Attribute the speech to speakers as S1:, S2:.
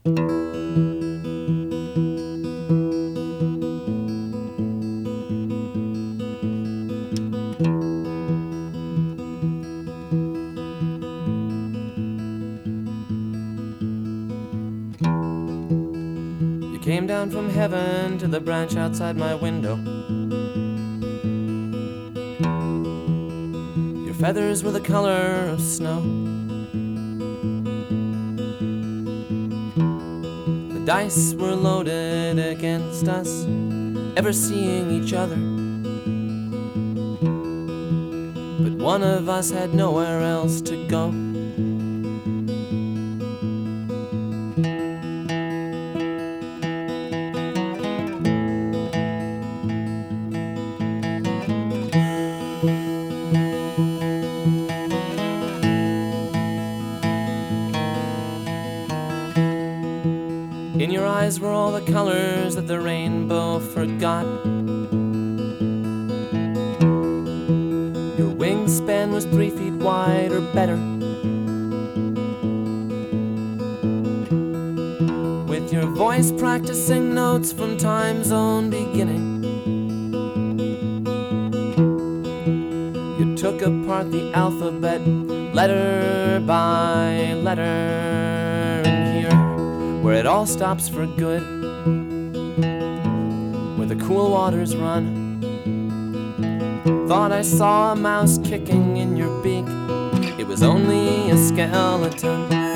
S1: You came down from heaven to the branch outside my window. Your feathers were the color of snow. The dice were loaded against us ever seeing each other, but one of us had nowhere else to go. In your eyes were all the colors that the rainbow forgot. Your wingspan was 3 feet wide or better. With your voice practicing notes from time's own beginning, you took apart the alphabet letter by letter. Where it all stops for good, where the cool waters run. Thought I saw a mouse kicking in your beak. It was only a skeleton.